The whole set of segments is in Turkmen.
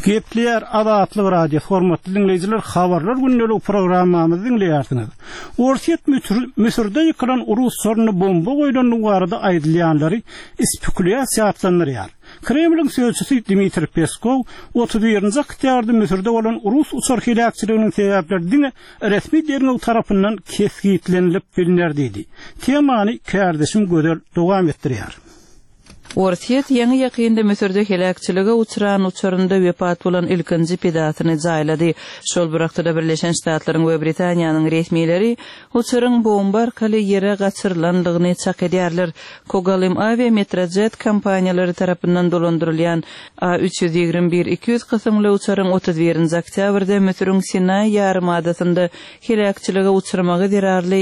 Gepler Azatlyk radio formatly dinleyijiler habarlar günnelik programmamyzy dinleýärsiniz. Orsiýet Müsürde ýykylan urus sorunu bomba goýulan barada aýdylýanlary spekulaýasiýa atlanýar. Kremlin sözçüsü Dmitri Peskov 31-nji oktýabrda Müsürde bolan urus uçar hilakçylygynyň sebäplerini resmi dernew tarapyndan kesgitlenilip bilinýär diýdi. Temany kardeşim gödel dowam etdirýär. Orsiýet ýeňi ýakynda Müsürde helakçylyga uçuran uçurynda wepat bolan ilkinji pedatyny jaýlady. Şol bir wagtda Birleşen Ştatlaryň we Britaniýanyň resmileri uçuryň bomba arkaly ýere gaçyrlandygyny çak edýärler. Kogalim aviametrajet kompaniýalary tarapyndan dolandyrylýan A321-200 kysymly uçuryň 31-nji oktýabrda Müsürüň Sinay ýarymadasyna helakçylyga uçurmagy derarly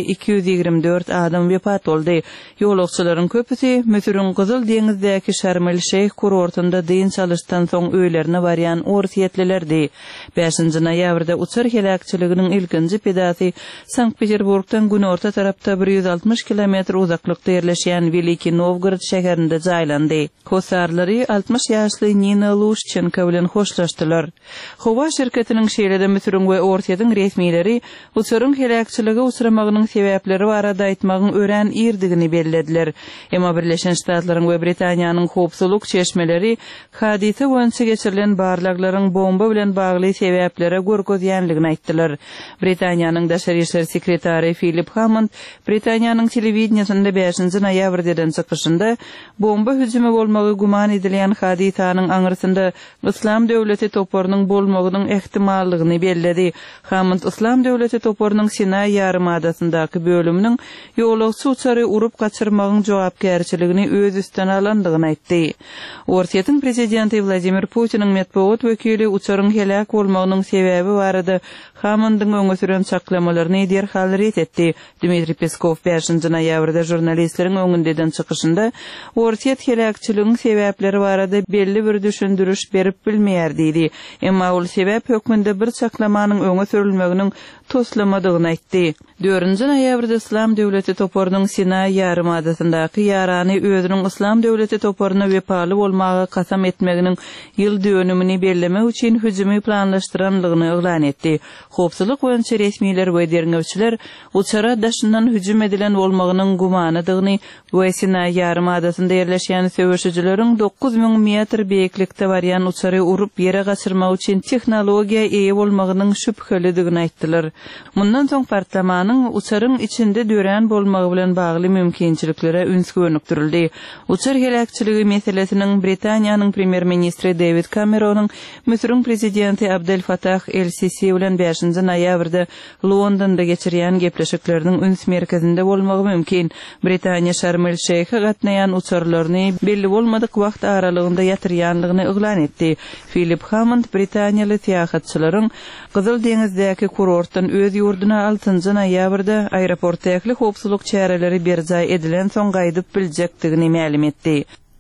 224 adam wepat boldy. Ýolagçylaryň köpüsi Müsürüň Gyzyl deňiz Şarm el-Şeyh kurortunda dyn çalyşdan soň öýlerine barýan orsiýetlilerdi. 5-nji noýabrda uçur helakçylygynyň ilkinji pedaty Sankt-Peterburgdan günorta tarapda 160 kilometr uzaklykda ýerleşýän Veliki Novgorod şäherinde jaýlandy. Kosarlary 60 ýaşly Nina Lushchenko bilen hoşlaşdylar. Howa şirketiniň şeýlede Müsürüň we orsiýetiň resmileri uçuryň helakçylyga uçuramagynyň sebäpleri barada aýtmagyň ören ýerdigini bellädiler. Emma Birleşen Ştatlaryň we Britaniýanyň howpsuzlyk çeşmeleri hadise boýunça geçirilen barlaklaryň bomba bilen bagly sebäplere görkezýänligini aýtdylar. Britaniýanyň daşary işler sekretary Philip Hammond Britaniýanyň telewizionyasynda 5-nji noýabrdan çykyşynda bomba hüjümi bolmagy guman edilýän hadisanyň aňyrsynda İslam döwleti toporunyň bolmagynyň ehtimallygyny belledi. Hammond İslam döwleti toporunyň Sinay ýarymadasyndaki bölüminiň ýolagçy uçary urup gaçyrmagyň jogapkärçiligini öz üstüne alandygyny aýtdy. Orsiýetiň prezidenti Vladimir Putiniň matbuat wekili uçuryň helak bolmagynyň sebäbi barada Hammond'yň öňe süren çaklamalaryny derhal ret etdi. Dmitri Peskov 5-nji noýabrda jurnalistleriň öňünden çykyşynda orsiýet helakçylygynyň sebäpleri barada belli bir düşündürüş berip bilmeýär diýdi. Emma ol sebäp hökmünde bir çaklamanyň öňe sürilmeginiň toslamadygyny aýtdy. 4-nji noýabrda İslam döwleti toporunyň Sinay ýarymadasyndaki ýarany özüniň İslam döwleti toporuny wepaly bolmagy kasam etmeginiň ýyl dönümini bellemek üçin hüjümi planlaşdyranlygyny eglan etdi. Howpsuzlyk boýunça resmiler we derňewçiler uçara daşyndan hüjüm edilen bolmagynyň gumanydygyny we Sinay ýarymadasynda ýerleşýän söwüşçileriň 9000 metr beýiklikde barýan uçary urup ýere gaçyrmak üçin tehnologiýa eýe bolmagynyň şüphelidigini aýtdylar. Mundan soň partlamanyň uçaryň içinde dören bolmagy bilen bagly mümkinçiliklere ünsgönükdirildi. Uçar helakçylygy meselesiniň Britaniýanyň premier ministri David Cameron'yň Müsürüň prezidenti Abdel Fattah el-Sisi bilen 5-nji noýabrda Londonda geçirýän gepleşikleriniň üns merkezinde bolmagy mümkin. Britaniýa Şarm el-Şeyh'e gatnaýan uçarlaryny belli bolmadyk wagt aralygynda ýatyrýanlygyny eglan etdi. Philip Hammond Britaniýaly seýahatçylaryň Gyzyl deňizdäki kurortdan öz ýurduna 6-njy noýabrda aeroportdaky howpsuzlyk çäreleri berjay edilen soň gaýdyp biljekdigini ma'lum etdi.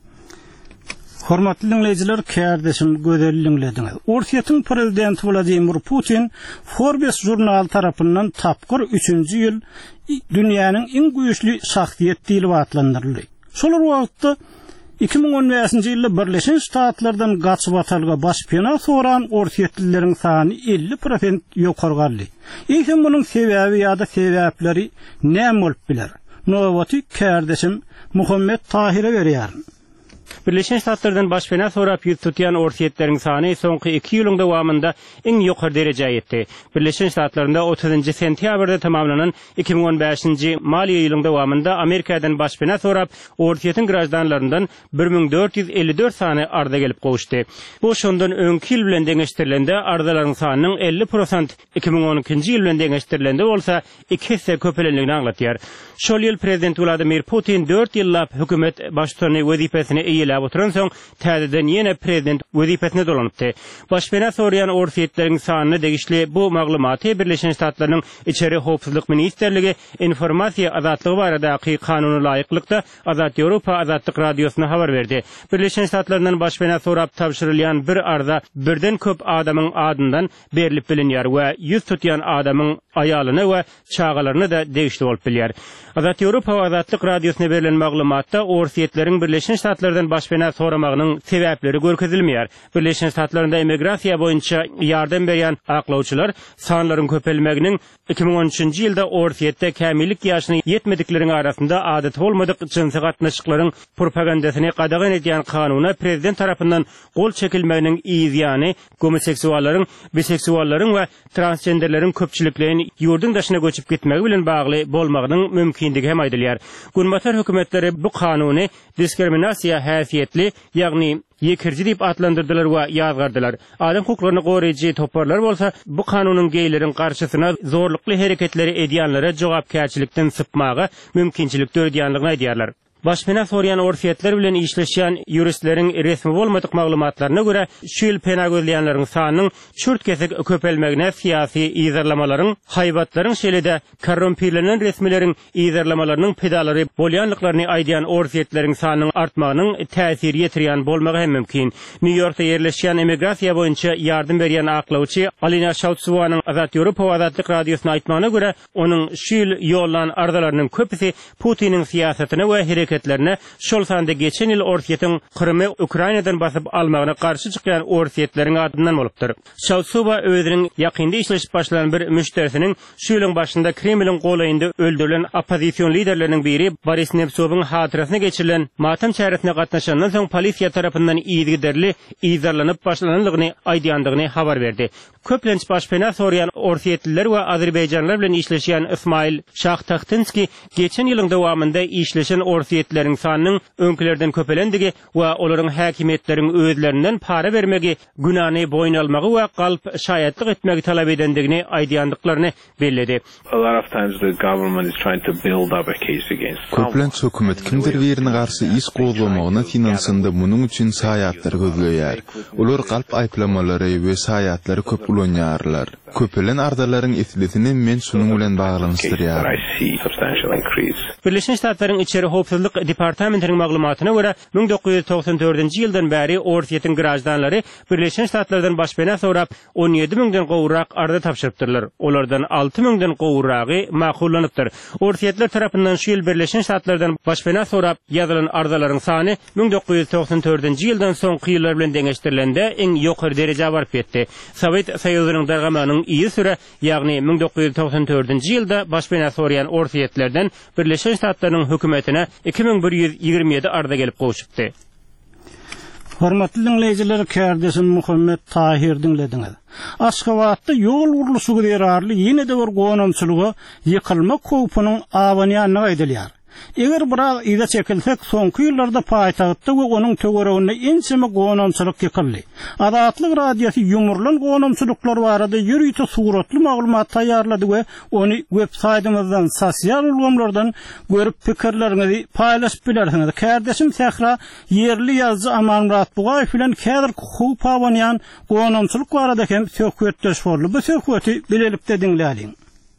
Hormatly dinleyijiler, kardeşim gözel dinlediňiz. Orsiýetiň prezidenti Vladimir Putin Forbes jurnaly tarapyndan tapgyr 3-nji ýyl dünýäniň iň güýçli şahsiýet diýilip atlandyryldy. Şol wagtda 2015-nji ýylda Birleşen Ştatlardan gaçyp atalga başpena soran orsiýetlileriň sany 50% ýokargaldy. Eýsem munyň sebäbi ýa-da sebäpleri näme bolup biler? Nowaty kardeşim Muhammed Tahir'e berýär. Birleşen Ştatlardan başpena sorap ýüz tutýan orsiýetleriň sany soňky 2 ýylyň dowamında iň ýokary derejä ýetdi. Birleşen Ştatlarynda 30-njy sentýabrda tamamlanan 2015-nji maliýe ýylyň dowamında Amerikadan başpena sorap orsiýetiň grajdanlaryndan 1454 sany arda gelip gowuşdy. Bu şondan öňki ýyl bilen deňeşdirilende ardalaryň sanynyň 50% 2012-nji ýyl bilen deňeşdirilende bolsa 2 hisse köpelenligini aňlatýar. Şol ýyl prezident Vladimir Putin 4 ýyllap hökümet başçylygyny wezipesine eýilip oturan soň täzeden ýene prezident wezipesine dolanypdy. Başpena sorayan orsiýetleriň sanyny degişli bu maglumaty Birleşen Ştatlarynyň içeri howpsuzlyk ministerligi informasiýa azatlygy baradaky kanuny laýyklykda Azat Ýewropa Azatlyk radiosyna habar berdi. Birleşen Ştatlaryndan başpena sorap tapşyrylýan bir arda birden köp adamyň adyndan berilip bilinýär we ýüz tutýan adamyň aýalyny we çağalaryny da degişli bolup bilýär. Azat Ýewropa Azatlyk radiosyna berilen maglumatda orsiýetleriň Birleşen Ştatlardan Ştatlarından başpena soramagynyň sebäpleri görkezilmeýär. Birleşen Ştatlarynda emigrasiýa boýunça ýardam berýän aklawçylar sanlaryň köpelmeginiň 2013-nji ýylda ortiýetde kämillik ýaşyny ýetmedikleriň arasynda adaty bolmadyk jinsy gatnaşyklaryň propagandasyny qadağan edýän kanuny prezident tarapyndan gol çekilmeginiň ýyzyany homoseksuallaryň, biseksuallaryň we transgenderleriň köpçüliklerini ýurdun daşyna göçüp gitmegi bilen bagly bolmagynyň mümkinligi hem aýdylýar. Gurmatar hökümetleri bu kanuny diskriminasiýa häsiýetli, ýagny yekirji diýip atlandyrdylar we ýazgardylar. Adam hukuklaryny goraýjy toparlar bolsa, bu kanunyň geýlerin garşysyna zorlukly hereketleri edýänlere jogapkärçilikden sypmagy mümkinçilik döredýänligini aýdýarlar. Başpena sorýan orfiýetler bilen işleşýän ýuristleriň resmi bolmadyk maglumatlaryna görä, şu ýyl pena gözleýänleriň sanynyň çürt kesek köpelmegine siýasy ýyzarlamalaryň, haýbatlaryň şeýlede korrumpirlenen resmilerin ýyzarlamalarynyň pedalary bolýanlyklaryny aýdýan orfiýetleriň sanynyň artmagynyň täsir ýetirýän bolmagy hem mümkin. New Yorkda ýerleşýän emigrasiýa boýunça ýardym berýän aklawçy Alina Şawtsowanyň Azat Ýewropa Azatlyk radiosyna aýtmagyna görä, onuň şu ýyl ýollan ardalarynyň köpüsi Putiniň siýasatyna we hareketlerine şol sanda geçen ýyl ortiýetiň Krymy Ukrainadan basyp almagyna garşy çykýan ortiýetleriň adyndan bolupdyr. Şawtsowa özüniň ýakynda işleşip başlanan bir müşterisiniň şu ýylyň başynda Kremliň golaýynda öldürilen opozisiýon liderleriniň biri Boris Nemtsowyň hatyrasyna geçirilen matam çäresine gatnaşandan soň polisiýa tarapyndan ýygyderli ýyzarlanyp başlananlygyny aýdýandygyny habar berdi. Köplenç başpena sorýan ortiýetliler we Azerbaýjanlar bilen işleşýän Ismail Şahtaxtynski geçen ýylyň dowamında işleşen ortiýetleriň sanynyň öňkilerden köpelendigi we olaryň häkimetleriň özlerinden para bermegi, günany boýna almagy we galp şaýatlyk etmegi talap edendigini aýdýandyklaryny belledi. Köplenç hökümet kimdir birini garşy iş gozlamagyna finansynda munyň üçin saýatlar gözleýär. Olar galp aýplamalary we saýatlary köp ulanýarlar. Köpelen ardalaryň etletini men şunuň bilen baglanyşdyrýar. Birleşen Ştatlaryň içeri howpsuzlyk departamentiniň maglumatyna görä 1994-nji ýyldan bäri ortiýetiň grajdanlary Birleşen Ştatlardan başpena sorap 17.000den gowrak arda tapşyrypdyrlar. Olardan 6.000den gowragy makullanypdyr. Ortiýetler tarapyndan şu ýyl Birleşen Ştatlardan başpena sorap ýazylan ardalaryň sany 1994-nji ýyldan soňky ýyllar bilen deňeşdirilende iň ýokary derejä baryp ýetdi. Sowet Soýuzynyň dargamanyň iýi süre, ýagny 1994-nji ýylda başpena sorýan ortiýetlerden Birleşen Ştatlaryň hökümetine 2127 arda gelip goşupdy. Hormatly dinleyijiler, Kärdesin Muhammed Tahir dinlediňiz. Aşgabatda ýol gurulşy gürerarly ýene-de bir gonamçylygy ýykylma kopunyň awanýanyny aýdylýar. Eger biraz ýa çekilsek, soňky ýyllarda paýtagtda we onuň töwereginde ençeme gonamçylyk ýykyldy. Azatlyk radiosi ýumurlan gonamçylyklar barada ýürüýte suratly maglumat taýýarlady we ony web-saýtymyzdan, sosial ulgamlardan görüp pikirlerinizi paýlaşyp bilersiňiz. Kärdeşim Sähra ýerli ýazgy Amanmurat Bugaýew bilen kädir hukup awanýan gonamçylyk barada hem söhbetdeş boldy. Bu söhbeti bilelik de dinläýin.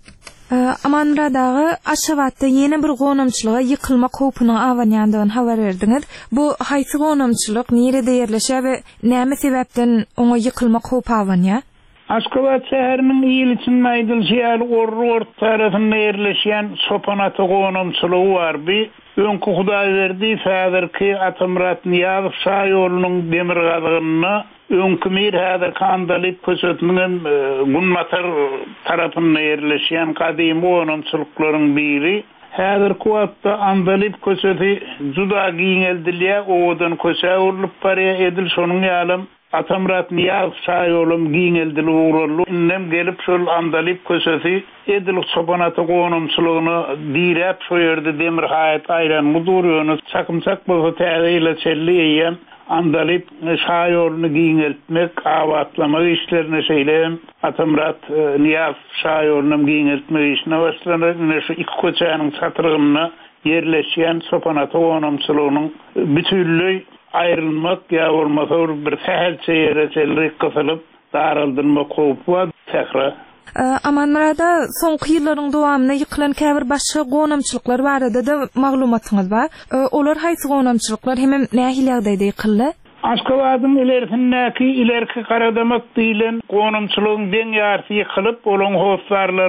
Amanmuradagy Aşgabatda ýene bir gonamçylyga ýykylma kopunyň awanýandygyny habar berdiňiz. Bu haýsy gonamçylyk, nerede ýerleşýär we näme sebäpden oňa ýykylma kopu awanýar? Aşgabat şäheriniň ýyl için maýdylşýar Orrort tarapynda ýerleşýän Sopanaty gonamçylygy bar. Öňkü Hudaýberdi häzirki Atamrat Niýazow şaýolunyň demir gazygyny öňkü mir häzir kandalyp kösetmegen Gunmatar tarapynda ýerleşýän kadym gonamçylyklaryň biri. Häzir kuwatda andalyp köseti juda giňeldilýär, odan köse urulyp barýar edil, şonuň ýalym Atamrat Niýazow şaýolum giňeldili uğurlu. Innem gelip şol andalyp köseti edil Sopanaty gonamçylygyny direp şo ýerde demir haýat aýran mudurýany çakymçak bolsa täzeyle çelli ýen andalyp şaýoluny giňeltmek, awatlamak işlerine şeýlem Atamrat Niýazow şaýoluny giňeltmek işine başlanar. Şu iki köçäniň çatyrygyna ýerleşýän Sopanaty gonamçylygynyň bütünlüği ayrılmak ya olmasa bir sahilçe yere çelrik kısalıp daraldırma kopu var tekrar. Amanmurada soňky ýyllaryň dowamyna ýykylan käbir başga gonamçylyklar barada da maglumatyňyz bar. Olar haýsy gonamçylyklar hem nähili ýagdaýda ýykyldy? Aşgabatyň ilerki garadamak diýilen gonamçylygyň deň ýarty ýykylyp, olaň howslarlaryna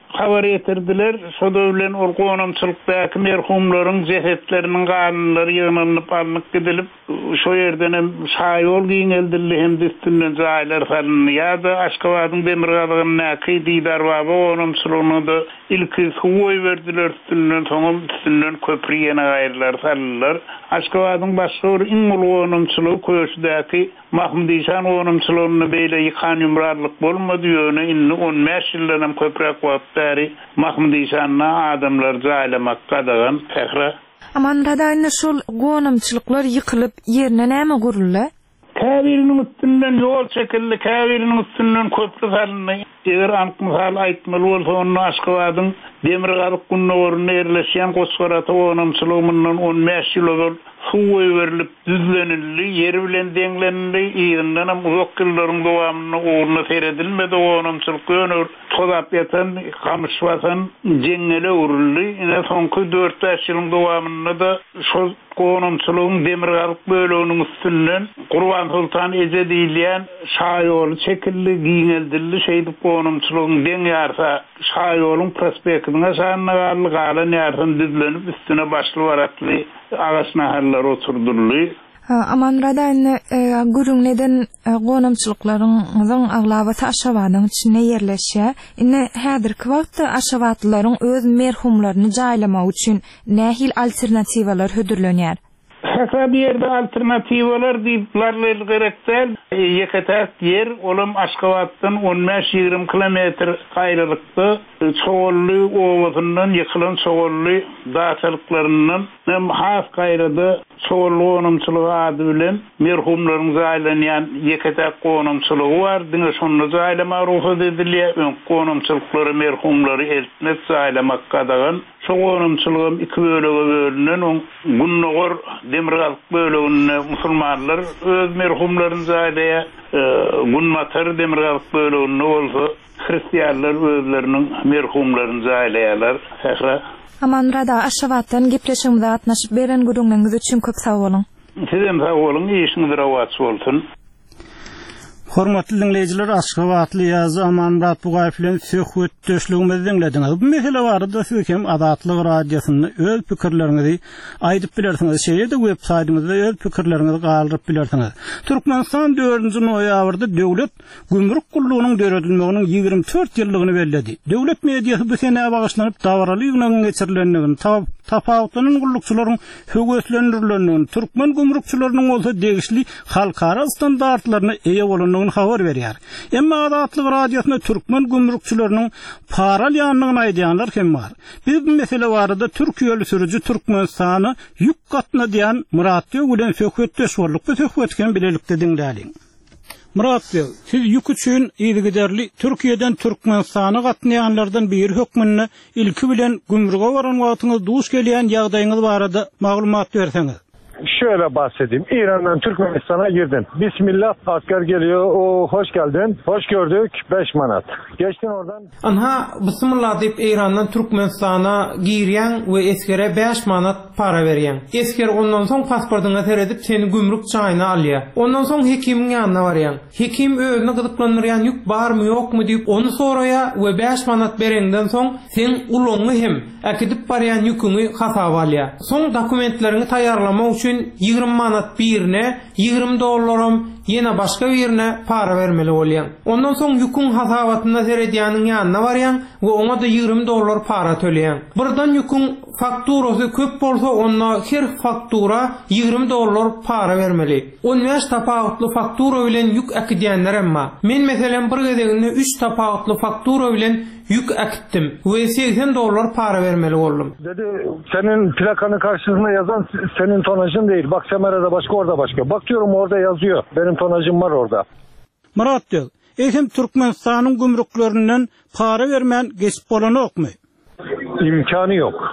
habar etirdiler. Şoda bilen ol gonamçylykdaky merhumlaryň jehetleriniň ganlary ýygnanyp alınıp gidilip şo ýerden hem şaýol giňeldildi hem üstünden jaýlar salyndy. Ýa-da Aşgabatyň Demirgalygynyň näki diýdar baba gonamçylygyny da ilki suwy berdiler, üstünden köprüýene gaýrylar saldylar. Aşgabatyň başga bir iň ulu gonamçylygy köşdäki Mahmud İhsan gonamçylygyny beýle ýykan ýumrarlyk bolmady ýöne inni 15 ýyldan köprek wagtary Mahmud İhsan'a adamlar jaýlamak gadagan tähre. Aman radaýynda şol gonamçylyklar ýykylyp ýerine näme guruldy? Käbiriniň üstünden ýol çekildi, käbiriniň üstünden köprü salyndy. Eger ankymal aýtmaly bolsa onu Aşgabatyň Demirgalyk gününe ýerleşýän Goşgaraty gonamçylygyndan 15 ýyl suwy berilip düzlenildi, ýeri bilen deňlenildi. Ýerden hem uzak ýyllaryň dowamyny orna seredilmedi gonamçylyk gönür. Tozap ýatan, kamyşwatan jeňele urildi. Ine soňky 4-5 ýylyň dowamyny da şol gonamçylygyň Demirgalyk böleginiň üstünden Gurban Sultan Eze diýilýän şaýoly çekildi, giňeldildi. Şeýdip gonamçylygyň deň ýarsa şaýolyň prospektine şannagarly galan ýardan düzlenip üstüne başly baratly ağaç naharlar oturdurly. Aman radaýynda gürüň neden gonamçylyklaryň aglabaty Aşgabatyň içine ýerleşýär. Ine häzirki wagtda Aşgabatlylaryň öz merhumlaryny jaýlamak üçin nähil alternatiwalar hödürlenýär? Häzir bir ýerde alternatiwalar diýipler gerekdir. Ýeketäk yer olam Aşgabatdan 15-20 kilometr gaýrylykda Çoğully owatyndan ýykylan Çoğully daçalyklarynyň hem has gaýrada Çoğully gonamçylygy ady bilen merhumlaryň jaýlanýan ýeketäk gonamçylygy bar. Diňe şonu jaýlamak ruhsat edilýär. Gonamçylyklary merhumlary eltmek jaýlamak gadagan. Şo gonamçylygym iki bölege bölünen Gunnogor Demirgalyk bölegine musulmanlar öz merhumlaryny jaýlaýar. Gunmatar Demirgalyk bölegine bolsa Hristiýanlar özleriniň merhumlaryny jaýlaýarlar. Häzir Aman rada Aşgabatdan gepleşigimizde gatnaşyp beren gürüňiňiz üçin köp sag bolun. Sizem sag bolun, ýeşiňiz rawat bolsun. Hormatly dinleyijiler, Aşgabatly ýazy Amanmurat Bugaýew bilen söhbet döşligimizi dinlediňiz. Bu mesele barada siz hem Adatlyk radiosyny öz pikirleriňizi aýdyp bilersiňiz. Şeýle-de web saýtymyzda öz pikirleriňizi galyryp bilersiňiz. Türkmenistan 4-nji noýabrda döwlet gümrük gullugynyň döredilmeginiň 24 ýyllygyny bellädi. Döwlet mediýasy bu sene bagyşlanyp dawraly ýygynyň geçirilendigini, tapawutlanan gullukçylaryň höweslendirilýändigini, türkmen gümrükçileriniň bolsa degişli halkara standartlaryna eýe bolan habar berýär. Emma Adatlyk radiosyna türkmen gümrükçileriniň paral ýanyny aýdýanlar hem bar. Biz bu mesele barada Türkiýeli sürüji Türkmenistany ýük gatna diýen Murat Bey bilen söhbet döşwarlyk bu söhbetken bilelikde dinläliň. Murat Bey, siz ýük üçin ýygyderli Türkiýeden Türkmenistana gatnaýanlardan bir hökmünde ilki bilen gümrüge baran wagtyňyz duş gelýän ýagdaýyňyz barada maglumat berseňiz. Şöyle bahsedeyim. İran'dan Türkmenistan'a girdin. Bismillah, asker geliyor. O hoş geldin. Hoş gördük. 5 manat. Geçtin oradan. Anha bismillah deyip İran'dan Türkmenistan'a girýän ve eskere 5 manat para berýän. Esker ondan soň pasportyňa teredip seni gümrük çaýyna alýar. Ondan soň hekimiň ýanyna barýan. Hekim özüne gyzyklandyrýan ýük barmy ýokmy diýip onu soraýar we 5 manat berenden soň sen uloňy hem akidip barýan ýüküňi hasaba alýar. Soň dokumentlerini taýýarlamak üçin 20 manat birine, 20 dollaram yine başka birine para vermeli bolýan. Ondan soň ýüküň hasabatynda seredýäniň ýanyna barýan we oňa da 20 dollar para töleýän. Burdan ýüküň fakturasy köp bolsa onda her faktura 20 dollar para vermeli. 15 tapawutly faktura bilen ýük akidýänler emma. Men meselem bir gezeginde 3 tapawutly faktura bilen yük akittim ve 80 dollar para vermeli oldum. Dedi senin plakanın karşısına yazan senin tonajın değil. Bak kamerada başka, orada başka. Bakıyorum orada yazıyor. Benim tonajım var orada. Murat Bey, ekim Türkmenistan'ın gümrüklerinden para vermen geçip bolan okmy? İmkanı yok.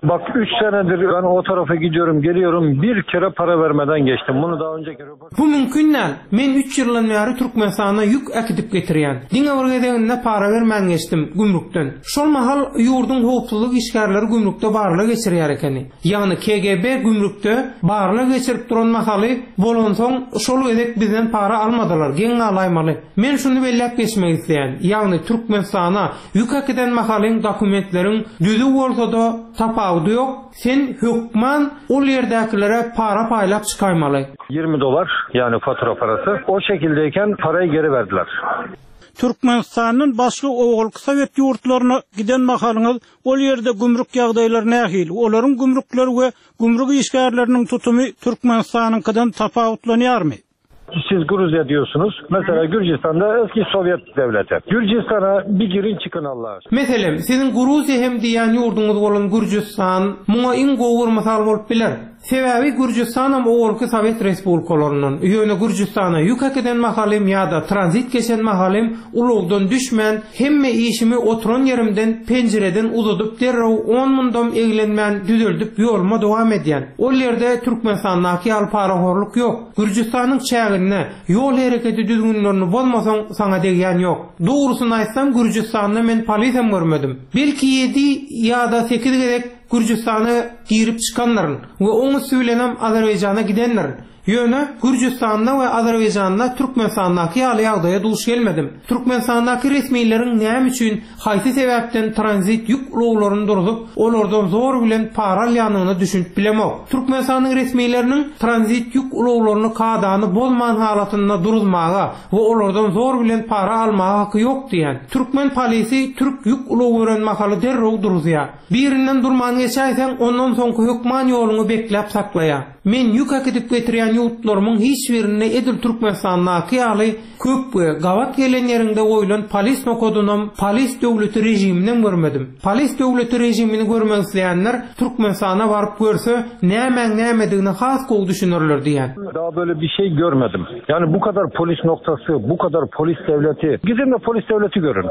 Bak 3 senedir ben o tarafa gidiyorum geliyorum bir kere para vermeden geçtim. Bunu daha önceki Bu mümkün değil. Men 3 yıldan beri Türkmenistan'a yük akıtıp getiriyen. Diňe para vermeden geçtim gümrükten. Şol mahal yurdun howpsuzlyk işgärleri gümrükte barlyk geçirýär ekeni. Yani KGB gümrükte barlyk geçirip duran mahaly bolansoň şol edek bizden para almadylar. Geň alaymaly. Men şunu bellep geçmek isleýän. Yani Türkmenistan'a yük akıtan mahalyň dokumentleriň düzü bolsa-da tapawdy ýok. Sen hükman o yerdekilere para paylap çıkarmalı. $20 yani fatura parası. O şekildeyken parayı geri verdiler. Türkmenistan'ın başka oğulk Sovet yurtlarına giden mahalyňyz ol yerde gümrük ýagdaýlary nähil? Olaryň gümrükleri we gümrük işgärleriniň tutumy Türkmenistanyňkydan tapawutlanýarmy? Siz Gruzya diyorsunuz. Mesela Gürcistan'da eski Sovyet devleti. Gürcistan'a bir girin çıkın Allah'a. Mesela sizin Gruzya hem diýen ýurduňyz bolan Gürcistan muňa iň gowur masal bolup biler. Sebebi Gürcistan'am oğulky Sovet respublikalarynyň ýöne Gürcistan'a yük akıdan mahalim ýa-da transit geçen mahalim ulugdan düşmän hemme işimi oturan yerimden pencereden uzadyp derrew 10 mundam eglenmän düzeldip ýoluma dowam edýän. Ol ýerde Türkmenistandaky alparahorluk ýok. Gürcistan'yň çägine ýol hereketi düzgünlerini bolmasaň saňa degýän ýok. Dogrusyny aýtsam Gürcistan'da men polisem görmedim. Belki 7 ýa-da 8 gerek Gürcistan'a girip çıkanların ve onu söylenem Azerbaycan'a gidenlerin. Yöne Gürcistan'da ve Azerbaycan'da Türkmenistan'daki ýagdaýa duş gelmedim. Türkmenistan'daki resmiýlerin näme üçin haýsy sebäpden transit ýük uluglaryny durup, olardan zor bilen para alýanyny düşünip bilemok. Türkmenistan'yň resmiýleriniň transit ýük uluglaryny kadany bolman halatynda durulmaga we olardan zor bilen para almaga haky ýok diýen. Türkmen polisi Türk ýük uluglaryny mahaly derrew durýar. Birinden durman geçäýsen ondan soňky hükman ýoluny beklep saklaýar. Men ýük akytyp getirýän ýurtlarymyň hiç birine edil Türkmenistan'daky ýaly köp gawat gelen ýerinde oýlan polis nokodunam polis döwleti rejimini görmedim. Polis döwleti rejimini görmek isleýänler Türkmenistan'a baryp görse näme-nämedigini has gowy düşünürler diýen. Daha böyle bir şey görmedim. Yani bu kadar polis noktası, bu kadar polis devleti. Gidin de polis devleti görün.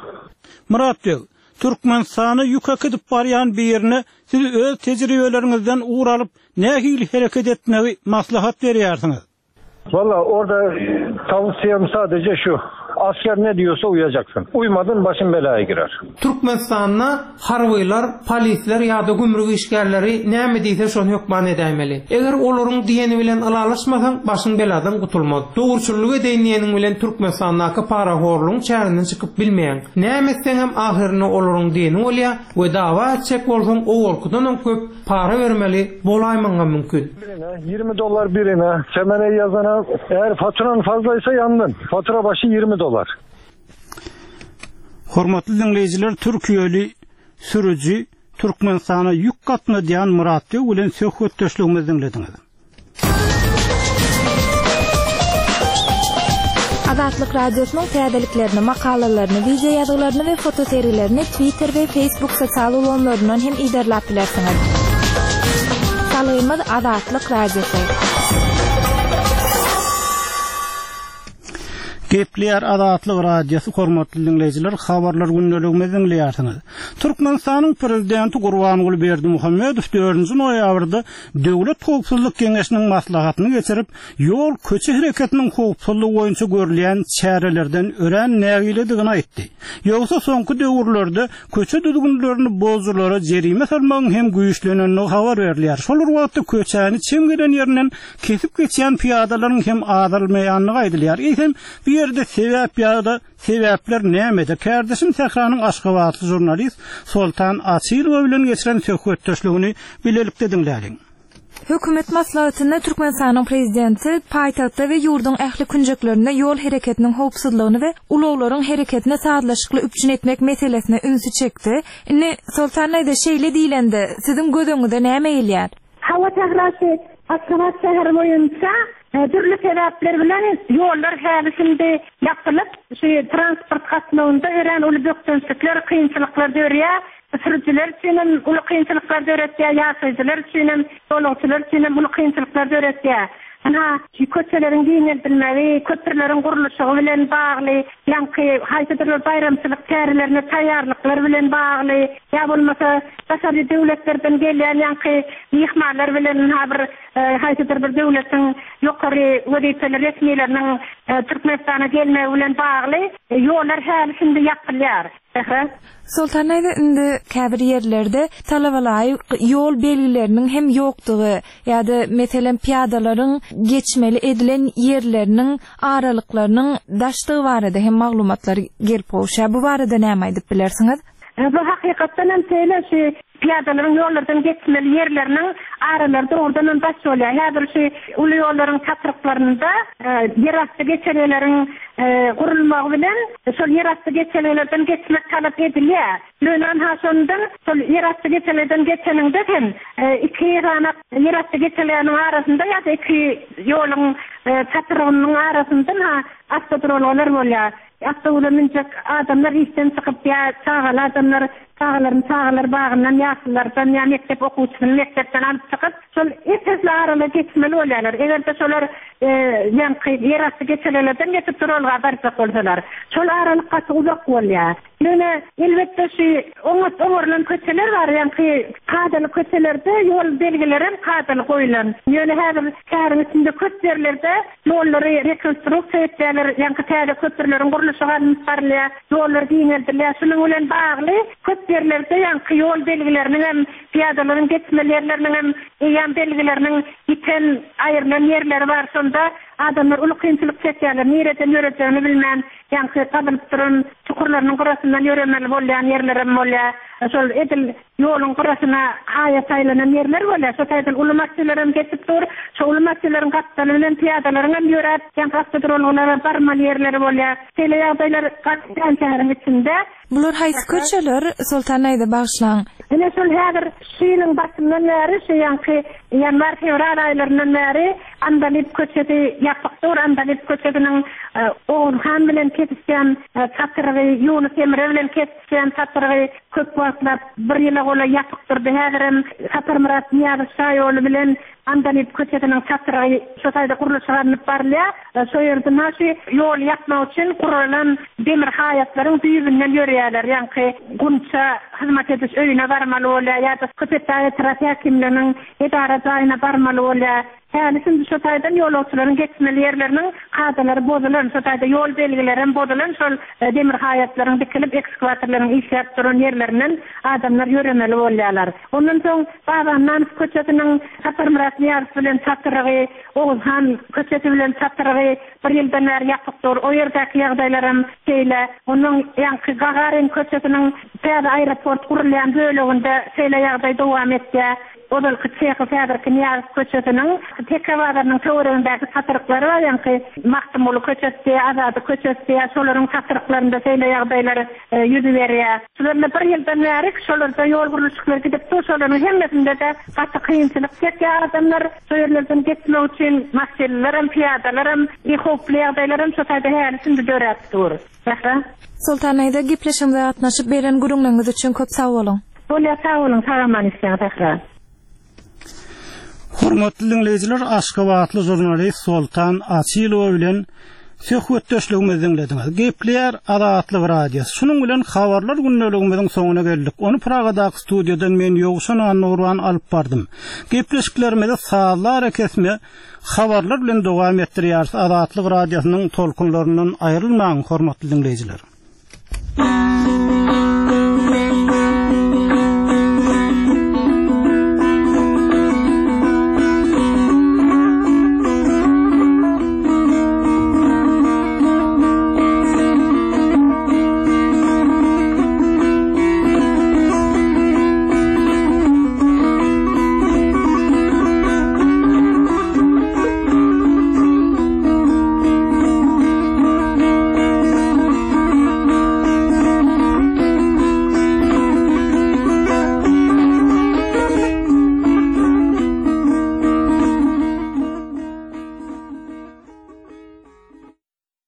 Murat Bey, Türkmenistan'a yük akıtıp barýan bir ýerine siz öz tejribeleriňizden uğralyp nähili hereket etmegi maslahat berýärsiňiz? Valla orada tavsiyem sadece şu. Asker ne diyorsa uyacaksın. Uymadın başın belaya girer. Türkmenistan'da harbylar, polisler ýa-da gümrük işgärleri näme diýse şonu hükman edämeli. Eger olaryň diýeni bilen alalaşmasaň başyň beladan gutulmaz. Dogruçylyk edýäniň bilen Türkmenistandaky parahorlugyň çägininden çykyp bilmeýän. Näme etseňem ahyryny olaryň diýeni bolýar we dawa etjek bolsaň o wolkudan köp para bermeli bolaýmaňa mümkin. $20 birine, semene yazana eğer faturan fazlaysa yandın. Fatura başı $20. Hormatly dinleyijiler, Türkiýeli sürüji Türkmenistana ýük gatna diýen Murat Bey bilen söhbetdeşligimizi dinlediňiz. Azatlyk radiosynyň täzeliklerini, makalalaryny, video ýazgalaryny we fotoseriýelerini Twitter we Facebook sosial ulanlaryndan hem iderlap bilersiňiz. Salaýymyz Azatlyk radiosu. Gepler Azatlyk radiosu hormatly dinleyijiler, habarlar günneligimizi dinleýärsiňiz. Türkmenistanyň prezidenti Gurbanuly Berdimuhammedow 4-nji noýabrda Döwlet Howpsuzlyk Keňeşiniň maslahatyny geçirip, ýol köçe hereketiniň howpsuzlygy boýunça görülýän çärelerden ören nägiledigini aýtdy. Ýogsa soňky döwürlerde köçe düzgünlerini bozdulara jerime salmagyň hem güýçlenýänini habar berilýär. Şol wagtda köçäni çemgelen ýerinden kesip geçýän piýadalaryň hem adalmaýanyny aýdylýar. Eýsem yerde sebäp ýa-da sebäpler nämede? Kardeşim Tehranyň Aşgabatly jurnalist Soltan Asyrow bilen geçiren söhbetdeşligini bilelikde dinläliň. Hökümet maslahatyny Türkmenistanyň prezidenti paýtagtda we ýurdun ähli künjeklerinde ýol hereketiniň howpsuzlygyny we uluglaryň hereketine saatlaşykly üpçün etmek meselesine ünsü çekdi. Indi Soltan aýda şeýle diýilende siziň gödüňizde näme elýär? Hawa tahrasy Aşgabat şäheri boýunça türlü sebäpler bilen ýollar häzirde ýapylyp, transport gatnawynda ören uly bökdünslikler, kynçylyklar görýär. Sürücüler üçin uly kynçylyklar görýär, ýaşaýjylar üçin, ýolagçylar üçin uly kynçylyklar görýär. ana köçelerin giňeldirmegi, köprülerin guruluşy bilen bagly, ýa-ni haýsydyr bayramçylyk tärilerine taýýarlyklar bilen bagly, ýa bolmasa başga döwletlerden gelýän ýa-ni mihmanlar bilen bir haýsydyr bir döwletiň ýokary wezifeli resmiýetleriniň Türkmenistana gelmegi bilen bagly ýollar häli şimdi ýapylýar. Sultan aýda indi käbir ýerlerde talabalar ýol belgileriniň hem ýokdugy ýa-da meselen piyadalaryň geçmeli edilen ýerleriniň aralyklarynyň daşdygy barada hem maglumatlar gelip bolýar. Bu barada näme aýdyp bilersiňiz? Bu hakykatdan hem teýle piyadalaryň ýollardan geçmeli ýerleriniň aralarynda ordan daş bolýar. Häzir uly ýollaryň çatryklарында ýerasty geçeleriň gurulmagy bilen şol ýerasty geçelerden geçmek talap edilýär. Lönen haşondan şol ýerasty geçelerden geçeninde hem iki ýerana ýerasty geçeleriniň arasynda ýa-da iki ýoluň çatrygynyň arasynda astodrollar bolýar. Astodrollar adamlar işden çykyp çağal adamlar çağalar bağından ýaşlardan ýa mektep okuwçysyny mektepden alyp çykyp şol etesle arala geçmeli bolýarlar. Egerde şolar ýerasty geçelerden geçip duralga barjak bolsalar şol aralykka uzak bolýar. Ýöne elbetde oňorlan köçeler bar, ýa-ni kadaly köçelerde ýol belgileri hem kadaly goýulan. Ýöne häzir şäheriň içinde köp ýerlerde ýollary rekonstruksiýa etýärler, ýa-ni täze köprüleriň guruluşy barlýar, ýollar giňeldirler. Şunuň bilen bagly köp ýerlerde ýa-ni ýol belgileriniň hem piyadalaryň geçmeli ýerleriniň hem ýan belgileriniň iten aýrylan ýerleri bar. Şonda adamlar uly kynçylyk çekýärler, nereden ýörejegini bilmän, ýa-ni tabylyp duran çukurlaryň gurasyndan ýöremeli bolýan ýerlerim bolýar. Şol edil ýoluň gurasyna haýa saýlanan ýerler bolýar. Şo taýdan ulumatçylaryň geçip dur, şo ulumatçylaryň gatdary bilen piyadalaryň hem ýörät, ýa-ni gatdyrolary barmaly ýerleri bolýar. Şeýle ýagdaýlar gatdan şäheriň içinde. Bular haýsy köçeler Sultan aýda bagşlaň? Ene şol häzir şeýleň başyndan bäri ýa-ni ýanvar fevral aýlarynyň bäri Andalip köçedi ýapykdyr. Andalip köçediniň Oğuzhan bilen kesişen çatyrygy, Yunus Emre bilen kesişen çatyrygy köp wagtlap bir ýyla gola ýapykdyrdy. Häzirem Saparmurat Niýazy Şaýoğlu bilen Andalip köçediniň çatyrygy şo taýda guruluşyny barlýar. Şo ýerde näşe ýol ýapmak üçin guralan demir haýatlaryň düýbünden ýörýärler. Ýa-ni gunça hyzmat ediş öýüne barmaly bolýar, ýa-da köpetdagy trafik hakimleriniň edara jaýyna barmaly bolýar. Häli şimdi şo taýdan ýolagçylaryň geçmeli ýerleriniň kadalary bozulan, şo taýda ýol belgileri bozulan, şol demir haýatlaryň dikilip ekskavatorlaryň işläp duran ýerlerinden adamlar ýöremeli bolýarlar. Ondan soň Babandan köçetiniň Saparmurat Niýazy bilen çatyrygy, Oğuzhan köçeti bilen çatyrygy bir ýyldan bäri ýapykdyr. O ýerdäki ýagdaýlarym şeýle. Onuň ýa-ni Gagarin köçetiniň täze aeroport gurulýan böleginde şeýle ýagdaý dowam etdi. Odal Kıçıkı Fədirki Niyaz köçetinin tekavalarının teoriyindeki satırıkları var, yani Mahtumulu köçesi, Azadı köçesi, şoların satırıklarında şeyle yağdayları yüzü veriyor. Şolarla bir yıldan verik, şolarda yol kuruluşukları gidip, şoların hemmesinde de katı kıyımçılık çekiyor adamlar, şoyerlerden geçmek için mahselilerim, piyadalarım, ihoplu yağdaylarım, şu sayda healisinde dörettir. Sultan aýda gepleşimde atnaşyp beren gurulmaňyz üçin köp sag bolun. Bolýar, sag bolun, sagaman isleň tekrar. Hormatly dinleyijiler, Aşgabatly jurnalist Sultan Açylow bilen söhbetdeşligimizi dinlediňiz. Gepler Adatlyk radiosu. Şunuň bilen habarlar günneligimiziň soňuna geldik. Onu Pragadaky studiýadan men Ýogşan Nurwan alyp bardym. Gepleşiklerimizi saatlar kesme habarlar bilen dowam etdirýär. Adatlyk radiosynyň tolkunlaryndan aýrylmaň hormatly dinleyijiler.